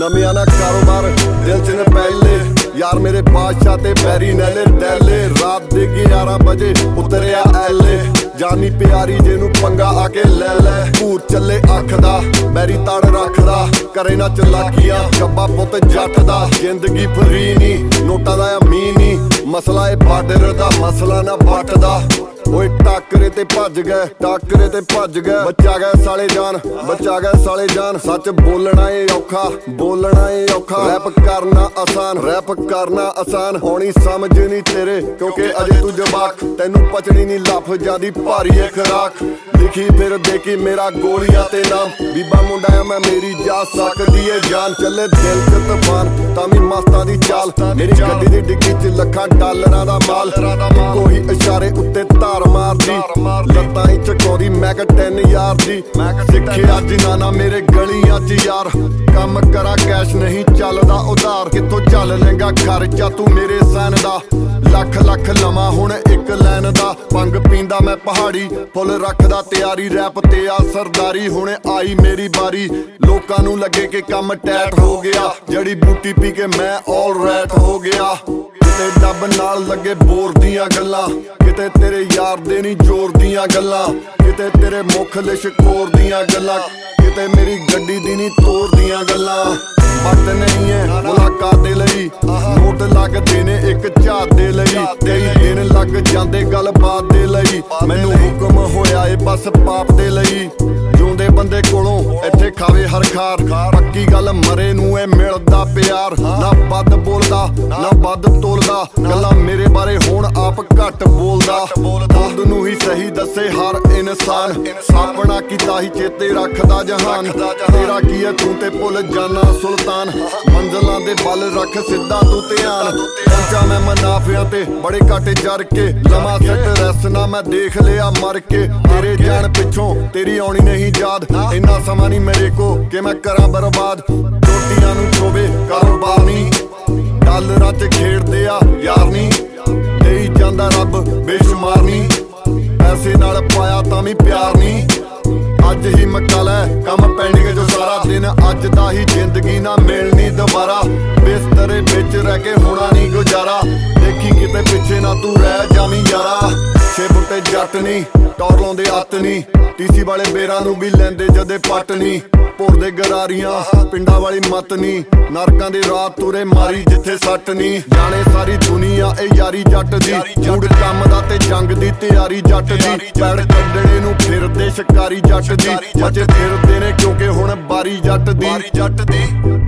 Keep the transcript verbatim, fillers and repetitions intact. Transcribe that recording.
नमिया ना कारोबार दिल च ने पहले यार मेरे बादशाह ते बैरी नैले टैले रात दे ग्यारह बजे उतरिया ऐले जानी प्यारी जेनू पंगा आके लै लै भूत चले अख दा बैरी तड़ रखदा करे ना चलाकियां गब्बा पुत जट दा जिंदगी फ्री नी नोटा दा अमीन नी मसला ए बार्डर दा मसला ना बट दा ओए टाकरे ते भज गए टाकरे ते भज गए बचा गए साले जान बचा गए साले जान सच बोलना ए औखा बोलना ए औखा रैप करना आसान रैप करना आसान होनी समझ नहीं तेरे क्योंकि अजे तू जवाक तैनू पचनी नहीं लफ्जां दी भारी है खुराक लिखी फिर देखी मेरा गोलियां ते नाम बीबा मुंडा है मैं मेरी जा सकदी है जान चले दिल च तूफान तामी मस्तां दी चाल मेरी गड्डी दी डिग्गी च लखां डॉलरां दा माल इक्को ही इशारे उत्ते मारदी लत्तां ही चकोरी मैं क तीन यार दी सिक्खिया जिन्ना मेरे गलियां च यार कम करा कैश नहीं चलदा उधार कित्थों चल लेंगा खर्चा तू मेरे सैन दा लख लख लवा हुण इक लैन दा पंग पींदा मैं पहाड़ी फुल रखदा तैयारी रैप ते आ सरदारी हुणे आई मेरी बारी लोकां नू लगे कि कम टैट हो गया जड़ी बूटी पी के मैं ऑल रैट हो गया किते डब नाल लगे बोर दियां गल्लां किते तेरे यार दे नी जोर दियां गल्लां किते तेरे मुख लिशकोर दियां गल्लां किते मेरी गड्डी दी नी तोड़ दियां गल्लां वक्त नहीं है मुलाकात दे लई नोट लगदे ने इक झात दे लई कई दिन लग जांदे गल बात दे लई मैनू हुक्म होया ए बस पाप दे लई जिउंदे बंदे कोलों इत्थे खावे हर खार पक्की गल मरे नू ए मिलदा प्यार ना बद बोलदा ना बद तोलदा गल्लां मेरे बारे हुण आप घट बोलदा खुद नू ही सही दसे हर इंसान अपना कीता ही चेते रखदा जहान तेरा की है तू ते भुल जाना सुल्तान मंजिलां दे बल रख सिद्धा तू ध्यान पहुंचा मैं मुनाफियां ते बड़े घट जर के लमा सट रैस ना मैं देख लिया मर के तेरे जान पिछों तेरी आउणी नहीं याद इन्ना समा नहीं मेरे को कि मैं करा बर्बाद रोटियां नू चोवे कारोबार नहीं डॉलरां च खेड़दे आ यार नहीं देई जांदा रब बेशुमार नहीं पैसे नाल पाया तां भी प्यार नहीं अज ही मक्का लै कम पेंडिंग जो सारा दिन अज दा ही जिंदगी ना मिलनी दोबारा बिस्तरे बिच रह के होना नहीं गुजारा देखी किते पिछे ना तू रह जावी यारा छे बुट्टे जट नहीं टौर लाउंदे अत नहीं टीसी वाले बेरां नू भी लैंदे जदे पट नहीं भुरदे गरारियां पिंडा वाली मत नहीं नरकां दे राह तुरे मारी जिथे सट नहीं जाने सारी दुनिया ए यारी जट दी मूड कम दा ते जंग दी तैयारी जट दी पैड़ कड्डणे नू फिरदे शिकारी जट दी मचे फिरदे ने क्योंकि हुण बारी जट दी।